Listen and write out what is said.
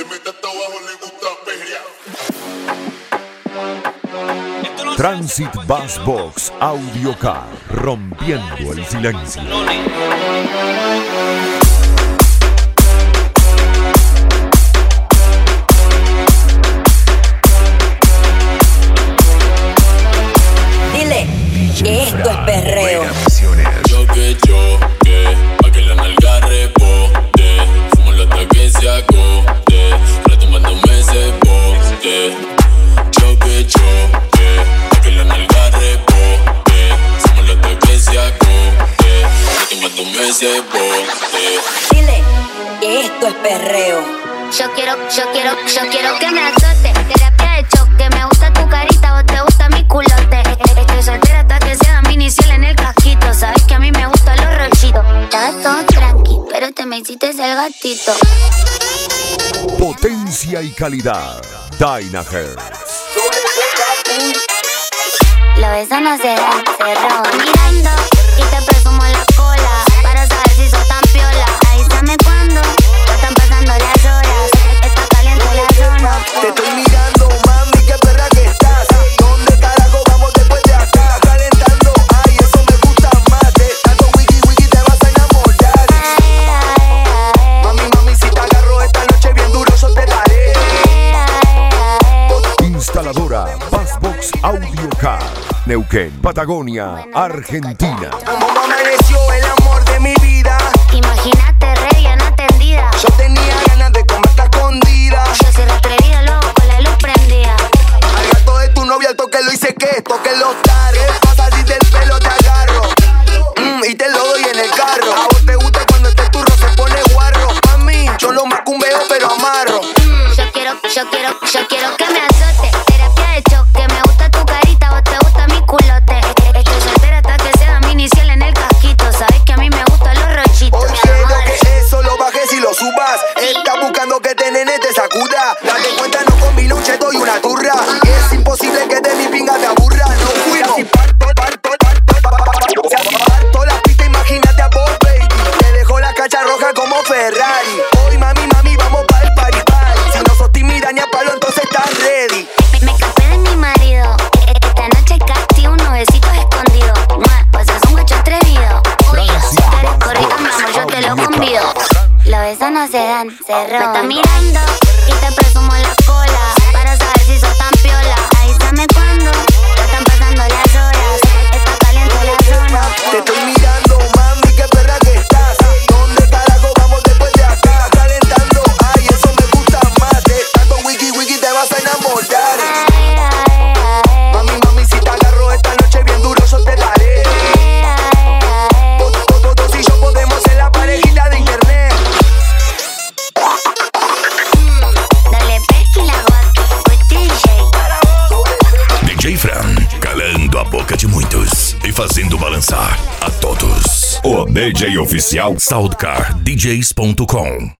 mete hasta abajo, le gusta perrear. Transit Bass Box Audio Car, rompiendo el silencio. Dile que esto es perreo. Choque, pa' que la nalga rebote. Fumo hasta que se agote, retumbándome ese bote. Choque, pa' que la nalga rebote. Fumo hasta que se agote, retumbándome ese bote. Dile que esto es perreo. Yo quiero que me azote. Terapia de choque, me gusta tu carita, vos te gusta mi culote. Estoy soltera hasta que sea mi inicial en el casquito. Sabes que a mí me gustan los rochitos. Estaba todo tranqui, pero te me hiciste el gatito. Potencia y calidad. Dynahead. Lo beso no se da, se roba mirando y te presumo la cola para saber si sos tan piola. Avísame cuando ya están pasando las horas. Está caliente la zona. Te estoy mirando, mami, qué perra que estás. ¿Dónde carajo vamos después de acá? Calentando, ay, eso me gusta más. De tanto wiki te vas a enamorar. Mami, si te agarro esta noche bien duro, yo te daré. Instaladora Bass Box Audio Car, Neuquén, Patagonia, Argentina. ¿Cómo amaneció el amor de mi vida? Imagínate re bien atendida. Yo tenía ganas de comerte a escondidas. Yo soy atrevida, luego con la luz prendida. Al gato de tu novia, al toque lo hice que toque los tares. ¿Qué pasa si del pelo te agarro? Y te lo doy en el carro. A vos te gusta cuando este turro se pone guarro. Mami, yo lo macumbeo pero amarro. Yo quiero que me azote. Terapia de choque, me gusta tu carita, vos te gusta mi culote. Estoy soltera hasta que sea mi inicial en el casquito. Sabes que a mí me gustan los rochitos. Hoy quiero que eso lo bajes y lo subas. Estás buscando que te nene te sacuda. Date cuenta, no combino un cheto y una turra. Es imposible que de mi pinga te aburra. No fuimos. Si parto la pista, imagínate a vos, baby. Te dejo la cancha roja como Ferrari. Hoy, mami, vamos pa'l party. Si no sos tímida ni a palo, entonces estás ready. Me escapé de mi marido. Esta noche casi unos besitos escondidos. Pues es un guacho atrevido. Oye, si tú eres corrido, mi amor, yo te lo convido. Los besos no se dan, se roban. Me estás mirando y te presumo la cola para saber si sos tan piola. Avísame cuando ya están pasando las horas. Está caliente la zona. Te estoy mirando, mami, qué perra que estás. ¿Dónde carajo vamos después de acá? Calentando, ay, eso me gusta más. De tanto wiki te vas a enamorar. Mami, si te agarro esta noche bien duro, yo te daré. Todos y yo podemos ser la parejita de internet. Dale pesca y la guaca with DJ. DJ Fran, calando a boca de muitos e fazendo balançar a todos. O DJ oficial SoundcarDJs.com.